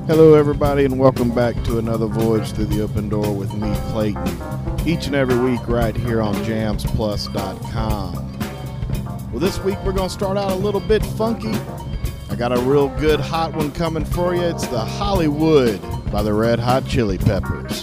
Hello, everybody, and welcome back to another Voyage Through the Open Door with me, Clayton, each and every week right here on jamsplus.com. Well, this week we're going to start out a little bit funky. I got a real good hot one coming for you. It's the Hollywood by the Red Hot Chili Peppers.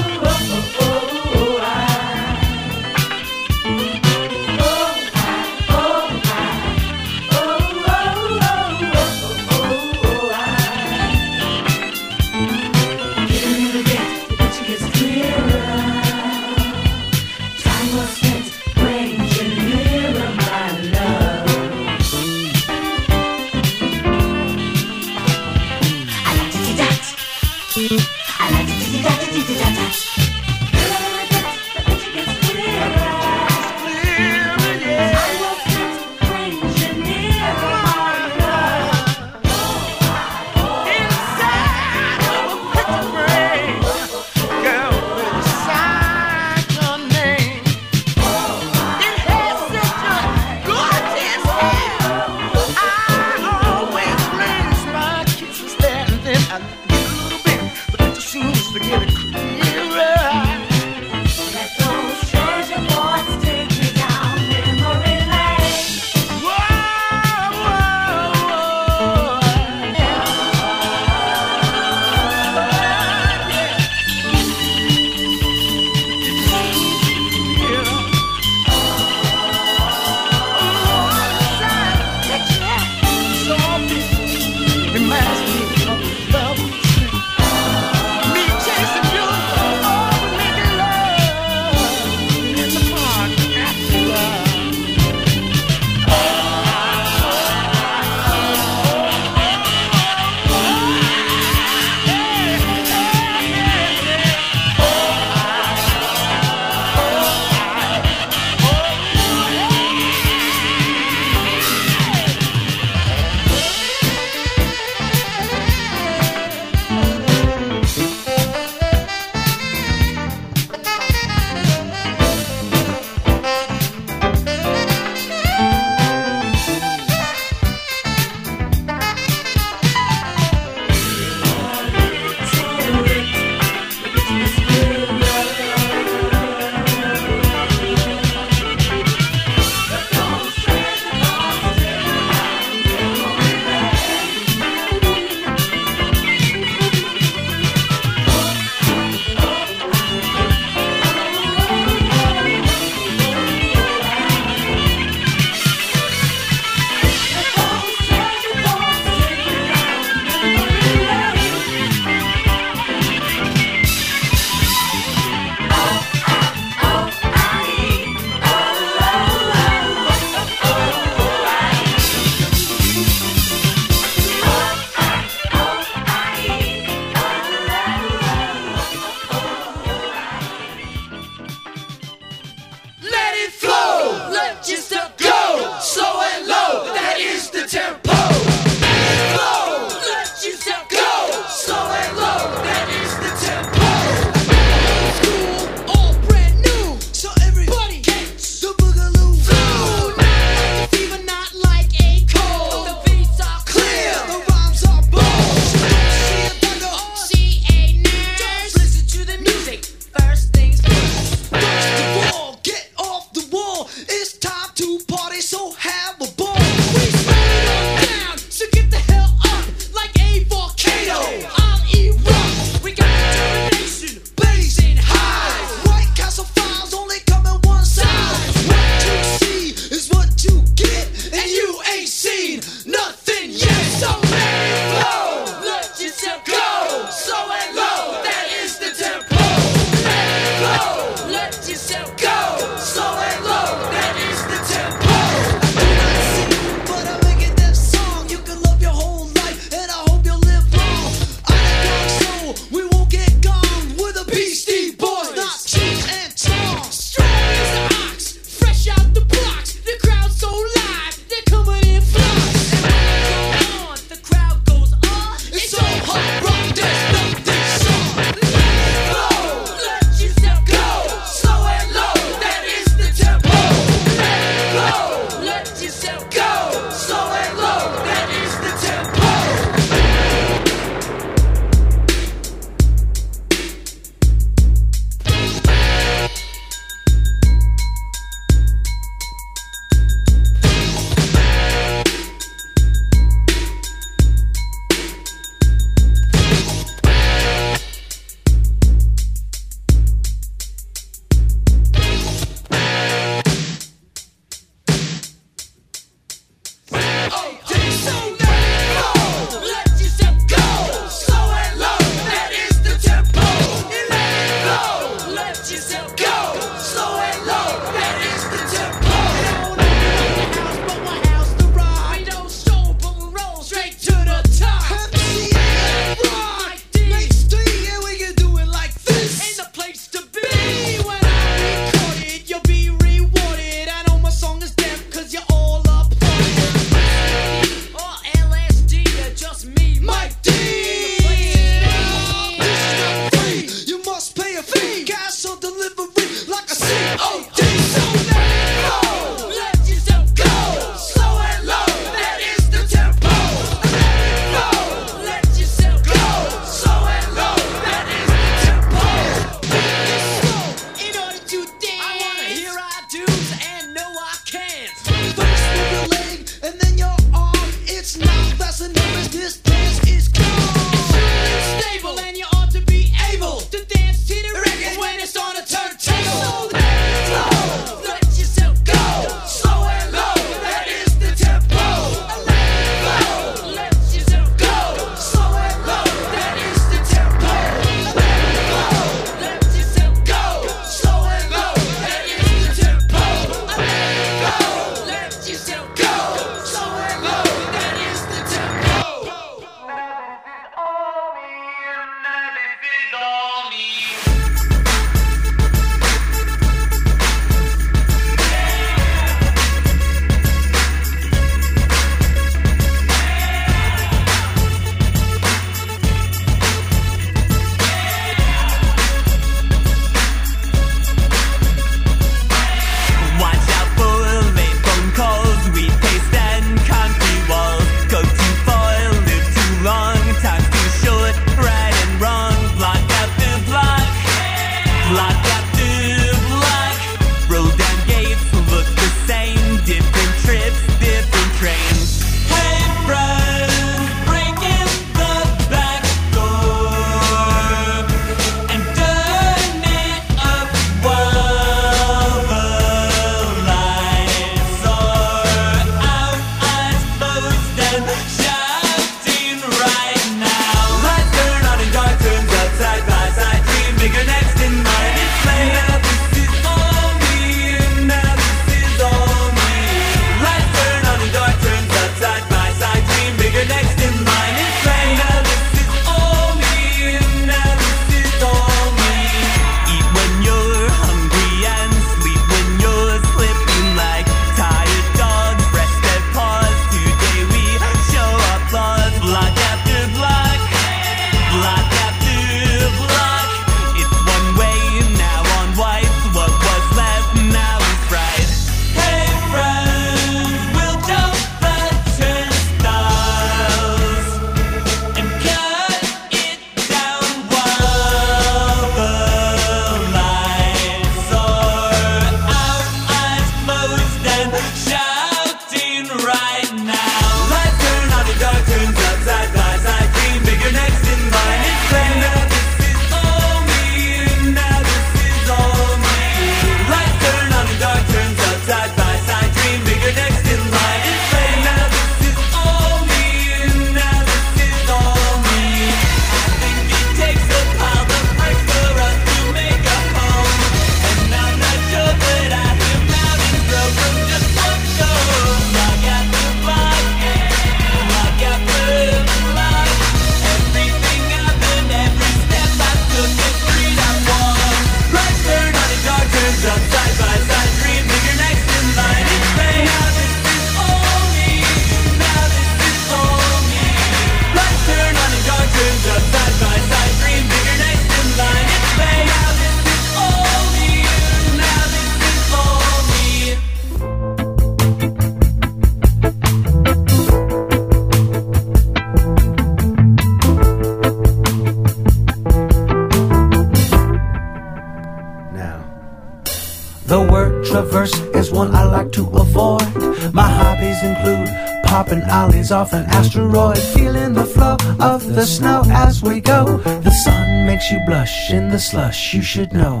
The word traverse is one I like to avoid. My hobbies include popping ollies off an asteroid, feeling the flow of the snow as we go. The sun makes you blush in the slush, you should know.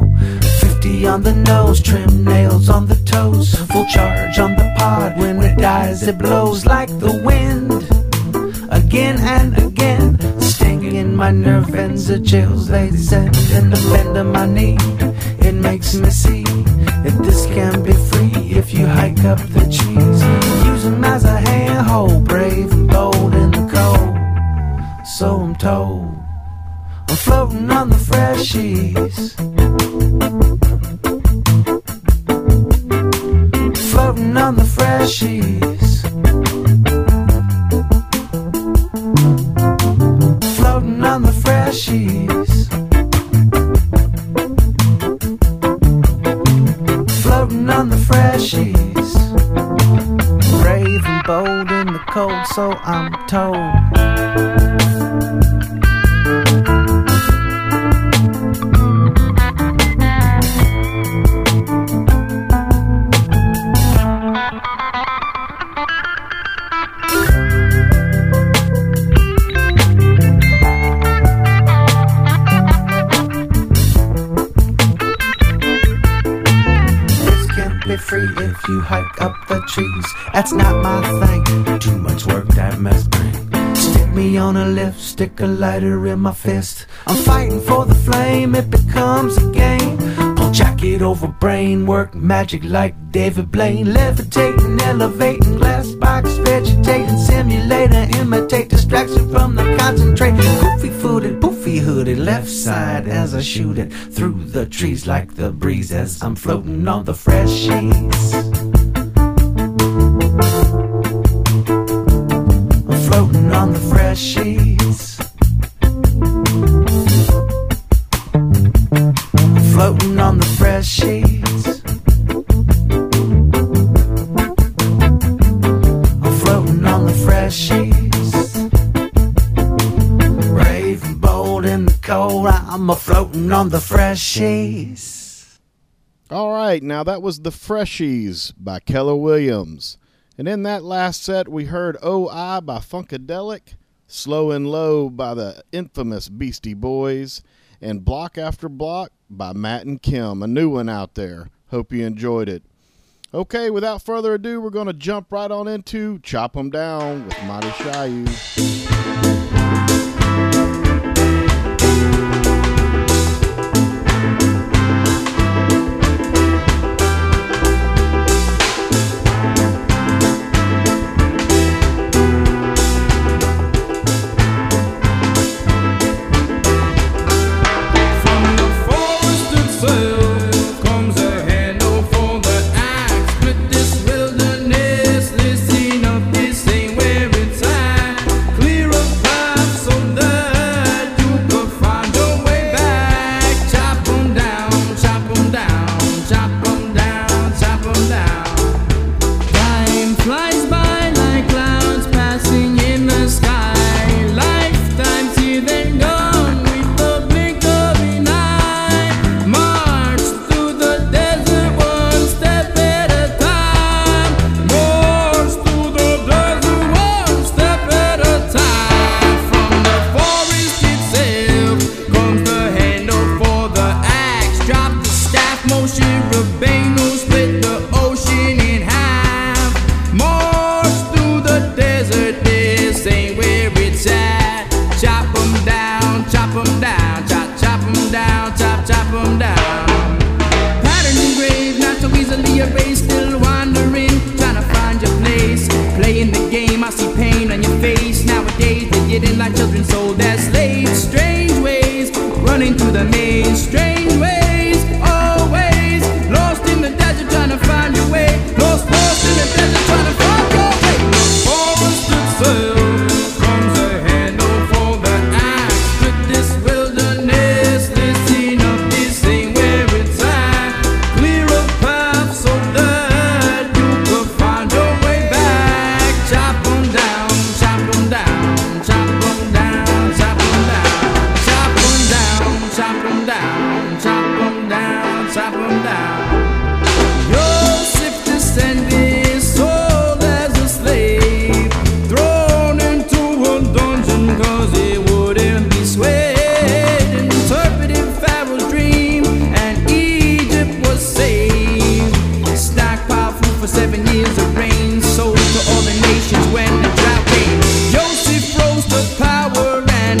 50 on the nose, trim nails on the toes, full charge on the pod. When it dies, it blows like the wind, again and again, stinging my nerve ends, the chills they send in the bend of my knee. It me see if this can be free. If you hike up the trees, use them as a handhold, brave and bold in the cold. So I'm told, I'm floating on the freshies, floating on the freshies, floating on the freshies, floating on the freshies, brave and bold in the cold, so I'm told. Free if you hike up the trees. That's not my thing. Too much work that must bring. Stick me on a lift, stick a lighter in my fist. I'm fighting for the flame, it becomes a game. Pull jacket over brain, work magic like David Blaine. Levitating, elevating, glass box, vegetating, simulator, imitate distraction from the concentrate. Goofy footed, poofy hooded, left side as I shoot it through the trees like the breeze as I'm floating on the freshies. I'm floating on the freshies. I'm floating on the freshies. I'm floating on the freshies. Brave and bold in the cold, I'm a-floating on the freshies. All right, now that was The Freshies by Keller Williams. And in that last set, we heard O.I. by Funkadelic, Slow and Low by the infamous Beastie Boys, and Block After Block by Matt and Kim, a new one out there. Hope you enjoyed it. Okay, without further ado, we're going to jump right on into Chop 'em Down with Marty Shayu.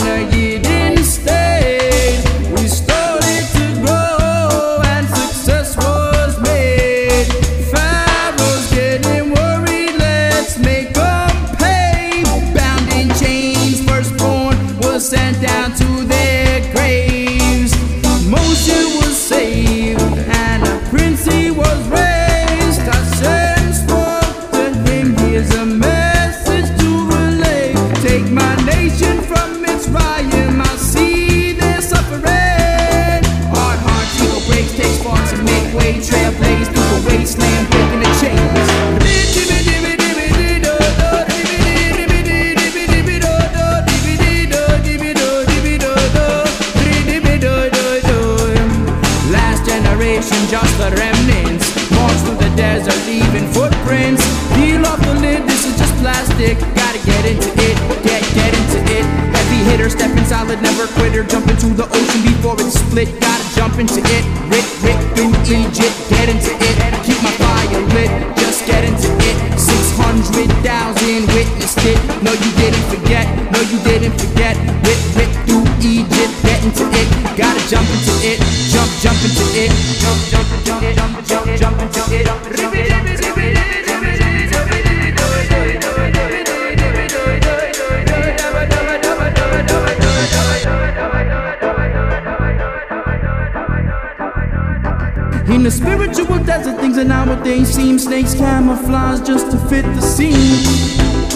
Success way, trailblaze through the wasteland, breaking the chains. Last generation, just the remnants, march through the desert, leaving footprints. Peel off the lid, this is just plastic. Gotta get into it, get into it. Heavy hitter, stepping solid, never quitter. Jump into the ocean before it's split. Gotta jump into it, rip through Egypt. Get into it, keep my fire lit. Just get into it. 600,000 witnessed it. No, you didn't forget. No, you didn't forget. Rip through Egypt. Get into it. Gotta jump into it. Jump into it. Jump into it. In the spiritual desert, things are nowadays seem snakes camouflage just to fit the scene.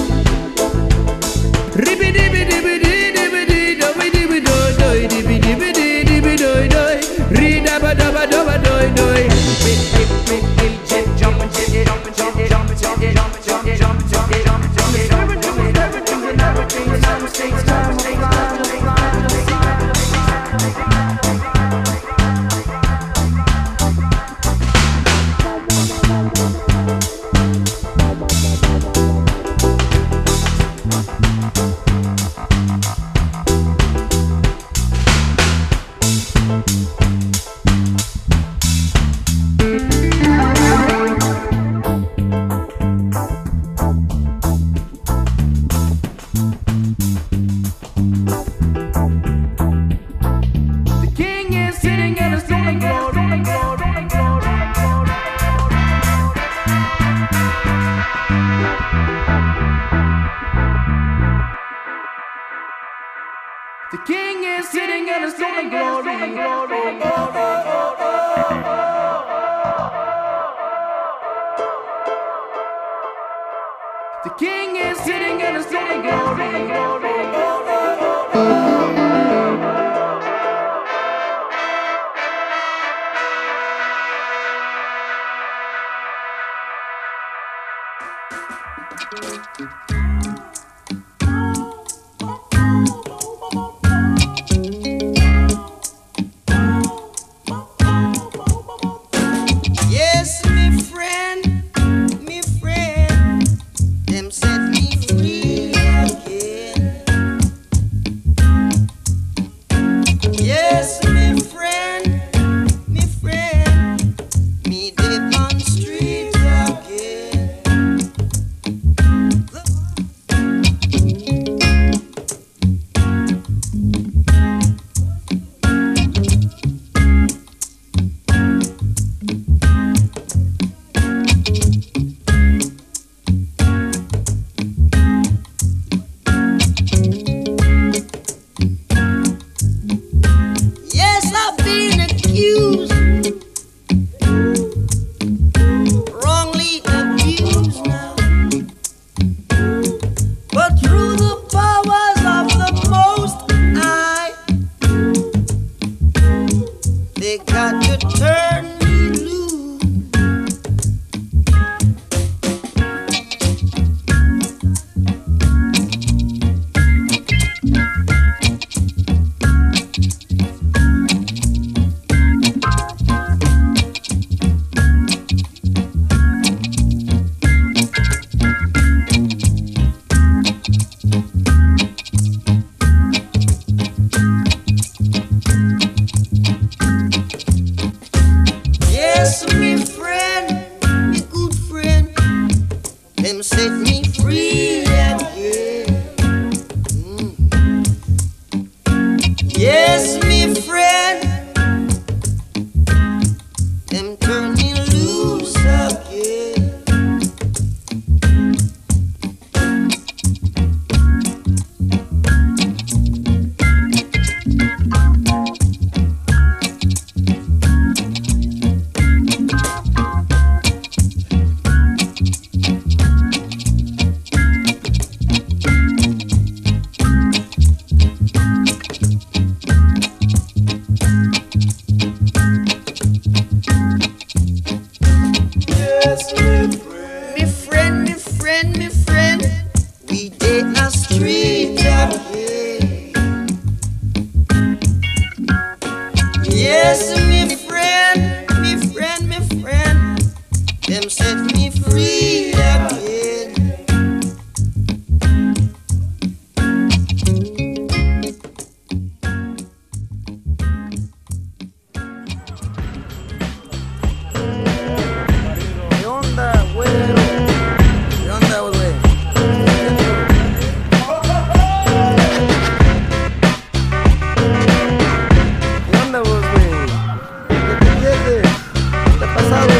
The king is sitting in his throne of glory. The king is sitting in his throne of glory. Yes, me friend, them set me free again. Yes, me friend, me dip on street again. Yes, I've been accused, wrongly abused now, but through the powers of the Most High, they got to turn me loose. Yes, me friend, me good friend, them set me free again. Yes, me friend, them turn me loose again. yes, me friend, me friend, me friend. We did not street that way. Yes, me friend, me friend, me friend. Them set me free again. ¿Qué onda, güero? ¿Qué onda, güey? ¿Qué onda, vos, güey? ¿Qué te pierdes? ¿Qué te ha pasado?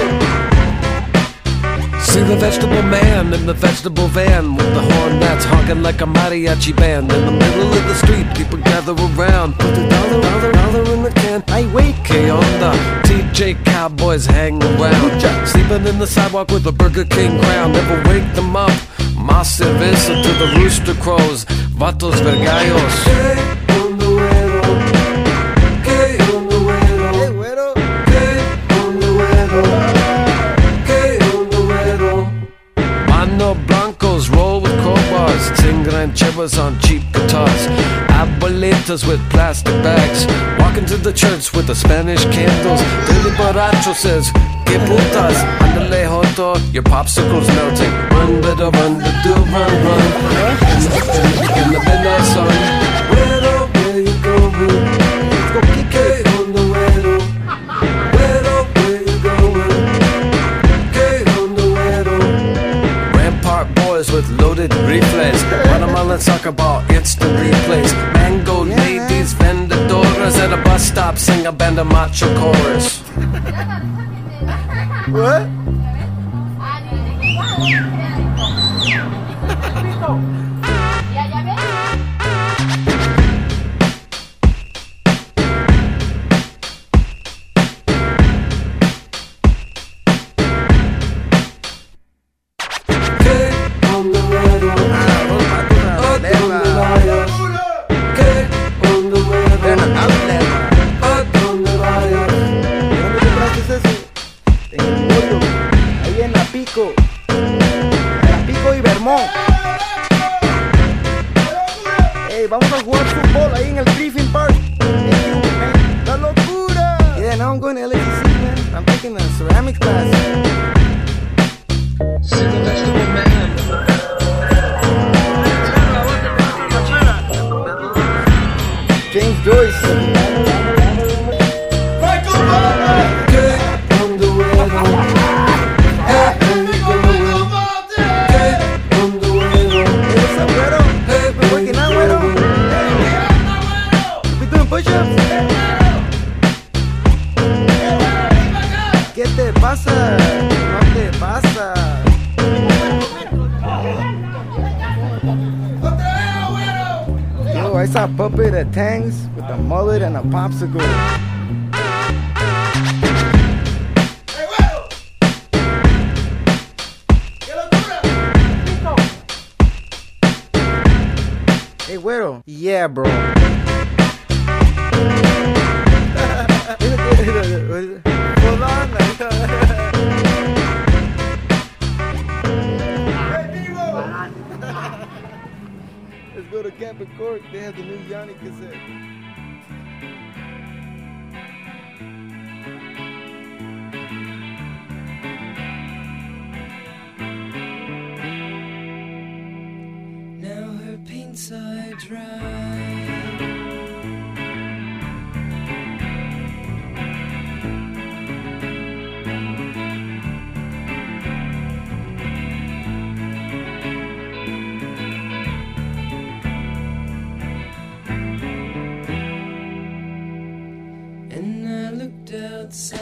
See the vegetable man in the vegetable van with the horn that's honking like a mariachi band. In the middle of the street, people gather around. Put the dollar in the can. Ay, güey. ¿Qué onda? TJ Cowboys hang around. Sleeping in the sidewalk with a Burger King crown. Never wake them up. Más cerveza to the rooster crows. Vatos vergallos. ¿Qué onda, güero? ¿Qué, güero? Mano Blancos roll with crowbars. Sing rancheras on cheap guitars. Abuelitas with plastic bags. Walking to the church with the Spanish candles. Billy Borracho says, "Que putas, andale joto, your popsicle's melting. Run, better run, do run, run." In the midnight sun. Güero, where you going? Let's go kick it on the güero. Güero, where you going? Get on the güero. Rampart boys with loaded reflays. Guatemalan soccer ball, instant replays. Mango ladies, vendedoras at a bus stop, sing a band of macho chorus. What? Pico y Vermont. Ey, vamos a jugar fútbol ahí en el Griffin Park. ¡La locura! Yeah, now I'm going to LACC, man. I'm taking a ceramics class. See the vegetable man. James Joyce. ¿Qué te pasa? No te pasa. Yo, I saw a puppet at Tang's with a mullet and a popsicle. Hey, güero. Yeah, bro. Hold on. Let's go to Camp and Court. They have the new Yanni cassette. Now her paints are dry. And I looked outside.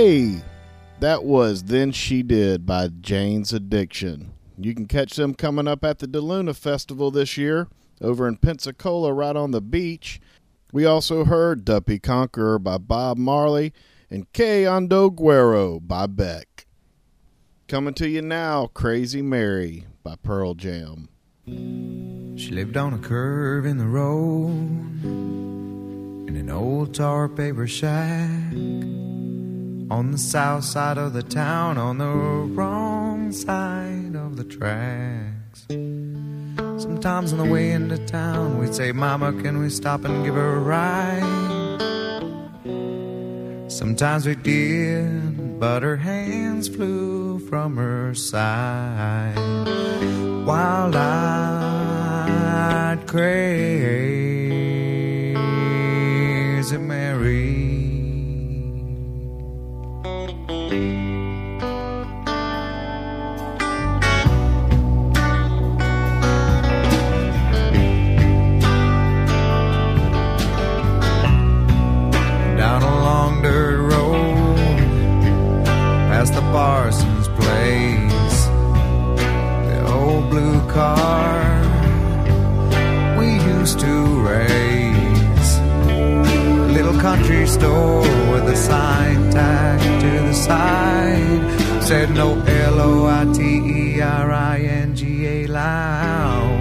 Hey, that was Then She Did by Jane's Addiction. You can catch them coming up at the DeLuna Festival this year over in Pensacola right on the beach. We also heard Duppy Conqueror by Bob Marley and Que Ando Guero by Beck. Coming to you now, Crazy Mary by Pearl Jam. She lived on a curve in the road in an old tar paper shack on the south side of the town, on the wrong side of the tracks. Sometimes on the way into town we'd say, Mama, can we stop and give her a ride? Sometimes we did, but her hands flew from her side. Wild-eyed Crazy Mary. Down a long dirt road, past the Parsons place, the old blue car we used to race, little country store with a sign tagged to the side, said no Loiteringa lounge.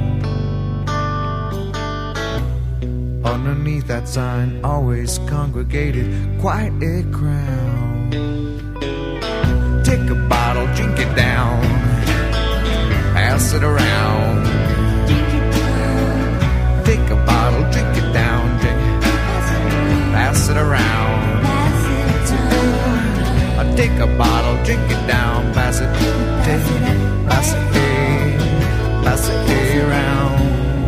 Underneath that sign always congregated quite a crowd. Take a bottle, drink it down, pass it around. Take a bottle, drink it down, drink it, pass it around. Take a bottle, drink it down, pass it, pass it around.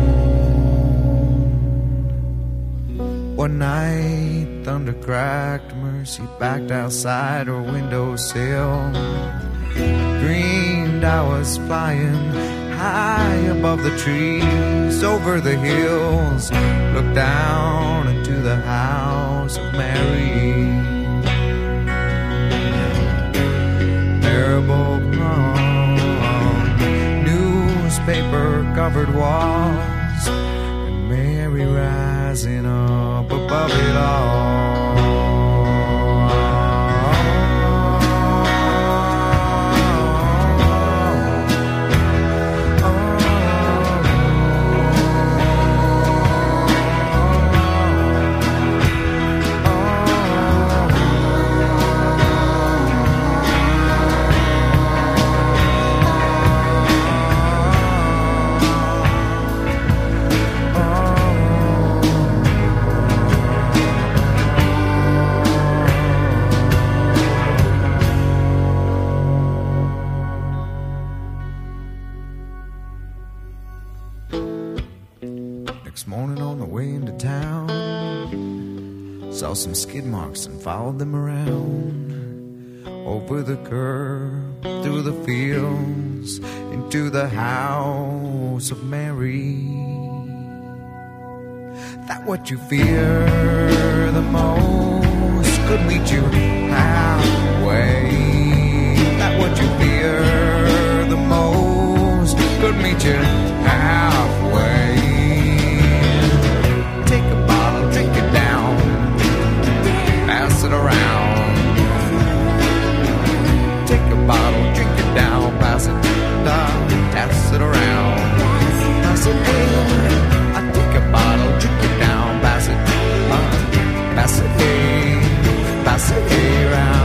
One night, thunder cracked, Mercy backed outside her windowsill. Dreamed I was flying high above the trees, over the hills, looked down into the house of Mary. Marble palm, newspaper covered walls, and Mary rising up above it all. Saw some skid marks and followed them around, over the curb, through the fields, into the house of Mary. That what you fear the most could meet you halfway. That what you fear the most could meet you halfway. Take a bottle, drink it down, pass it around. Take a bottle, drink it down, pass it down, pass it around. Pass it in. I take a bottle, drink it down, pass it in, pass it around.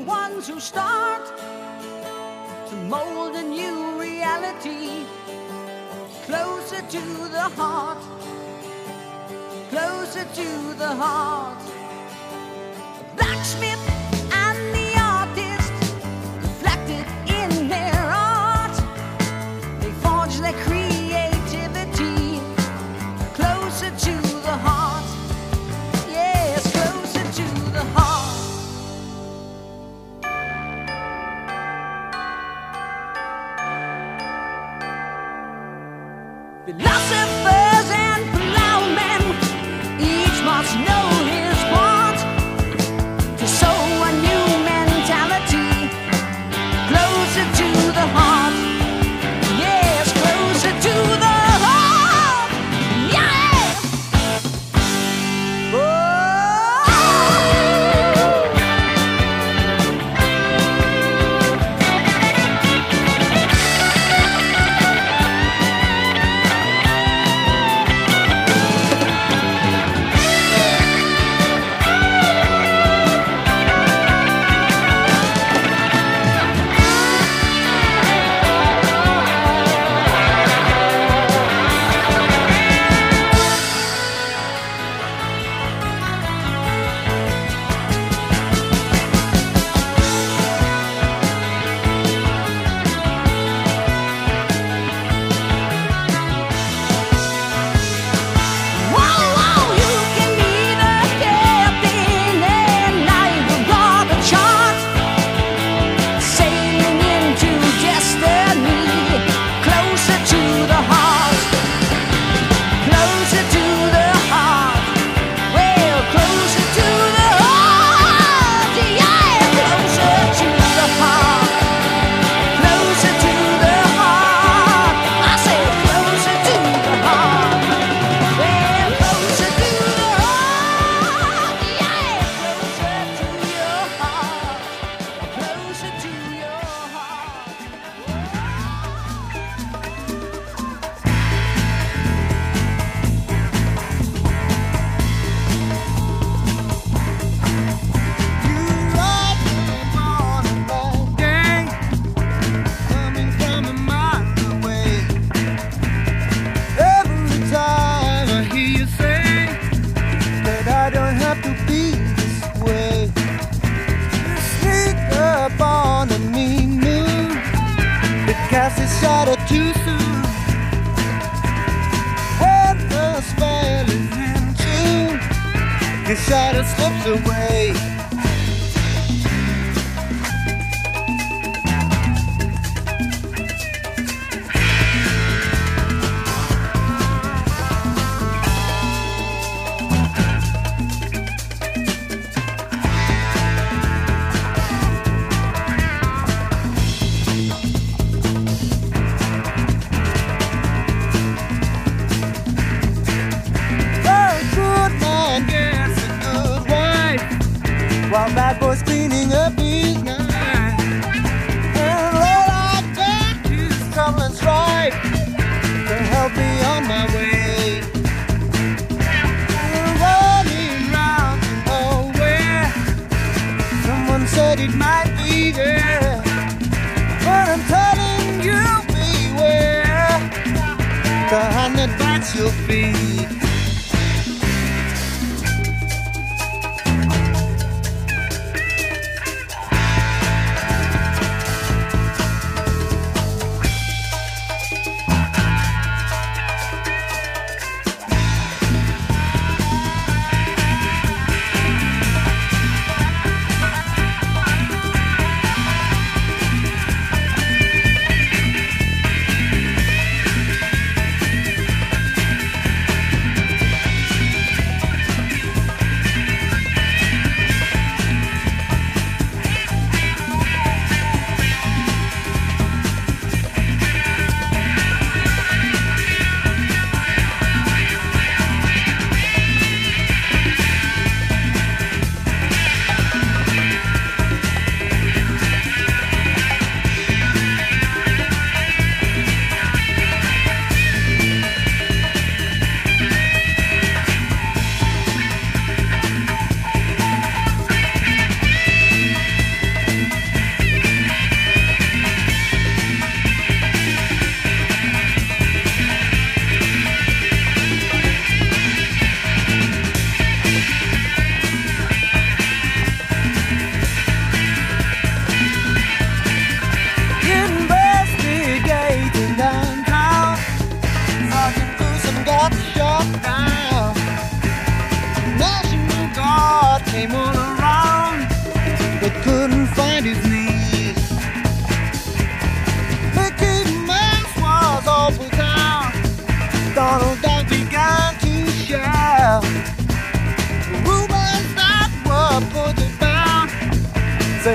ones who start to mold a new reality, closer to the heart, closer to the heart. The blacksmith and the artist reflected in their art. They forged their creativity closer to the heart. Yes, closer to the heart. Philosophers and plowmen each must know his part to sow a new mentality closer to the heart. Yes, closer to the heart. Yeah. Oh. Too soon when the spell is in tune, the shadow slips away. While bad boys cleaning up his night, and all I got is trouble and strife to help me on my way. Running round to nowhere, someone said it might be there, but I'm telling you beware the hand that bites your feet.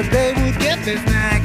'cause they would get their snacks.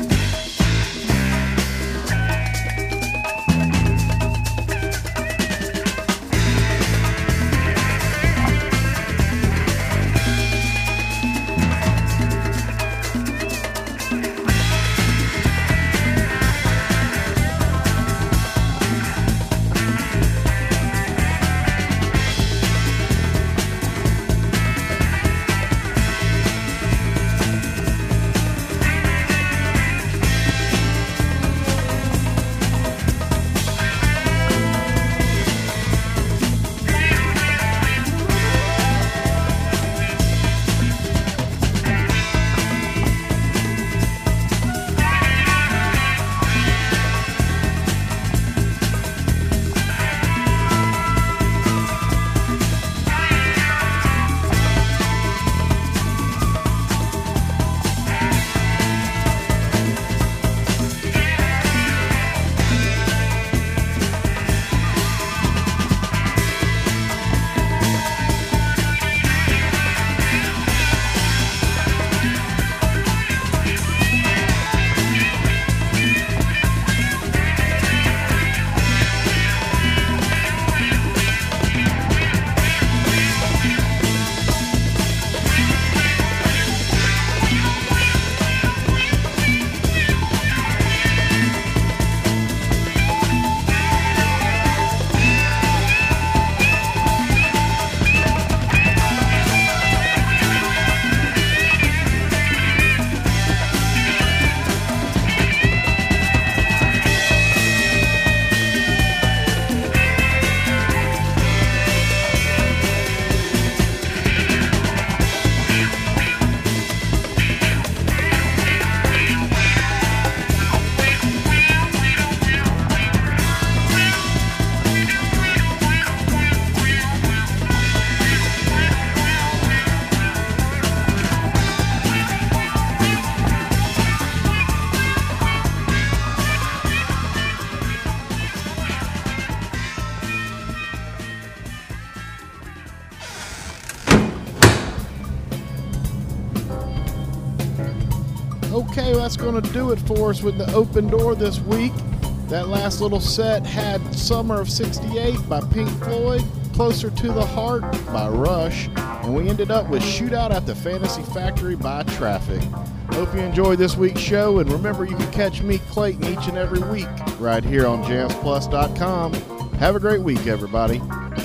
Okay, that's going to do it for us with the Open Door this week. That last little set had Summer of 68 by Pink Floyd, Closer to the Heart by Rush, and we ended up with Shootout at the Fantasy Factory by Traffic. Hope you enjoyed this week's show, and remember you can catch me, Clayton, each and every week right here on JamsPlus.com. Have a great week, everybody.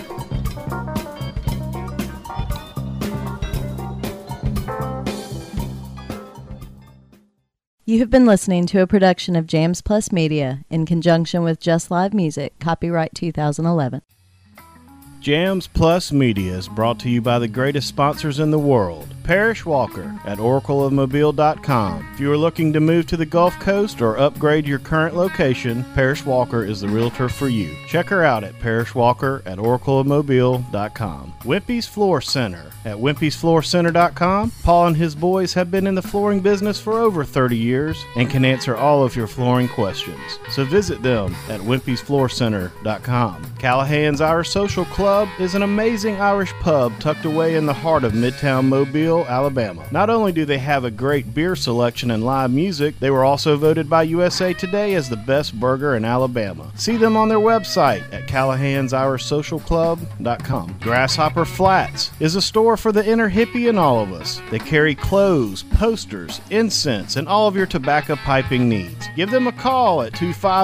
You have been listening to a production of Jams Plus Media in conjunction with Just Live Music, copyright 2011. Jams Plus Media is brought to you by the greatest sponsors in the world. Parrish Walker at oracleofmobile.com. If you are looking to move to the Gulf Coast or upgrade your current location, Parrish Walker is the realtor for you. Check her out at Parrish Walker at oracleofmobile.com. Wimpy's Floor Center at wimpysfloorcenter.com. Paul and his boys have been in the flooring business for over 30 years and can answer all of your flooring questions. So visit them at wimpysfloorcenter.com. Callahan's Irish Social Club is an amazing Irish pub tucked away in the heart of Midtown Mobile, Alabama. Not only do they have a great beer selection and live music, they were also voted by USA Today as the best burger in Alabama. See them on their website at callahansirishsocialclub.com. Grasshopper Flats is a store for the inner hippie in all of us. They carry clothes, posters, incense, and all of your tobacco piping needs. Give them a call at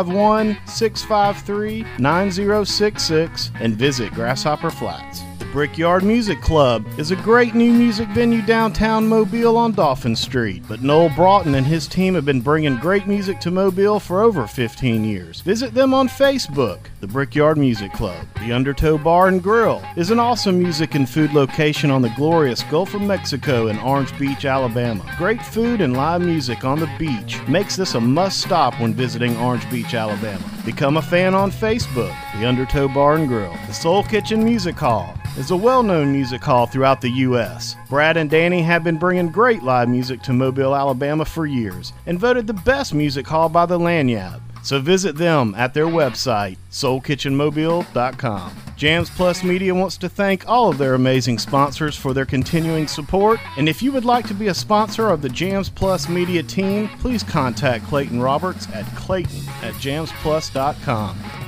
251-653-9066 and visit Grasshopper Flats. The Brickyard Music Club is a great new music venue downtown Mobile on Dauphin Street, but Noel Broughton and his team have been bringing great music to Mobile for over 15 years. Visit them on Facebook, the Brickyard Music Club. The Undertow Bar and Grill is an awesome music and food location on the glorious Gulf of Mexico in Orange Beach, Alabama. Great food and live music on the beach makes this a must-stop when visiting Orange Beach, Alabama. Become a fan on Facebook, the Undertow Bar and Grill. The Soul Kitchen Music Hall is a well-known music hall throughout the U.S. Brad and Danny have been bringing great live music to Mobile, Alabama for years and voted the best music hall by the Lanyard. So visit them at their website, soulkitchenmobile.com. Jams Plus Media wants to thank all of their amazing sponsors for their continuing support, and if you would like to be a sponsor of the Jams Plus Media team, please contact Clayton Roberts at clayton@jamsplus.com.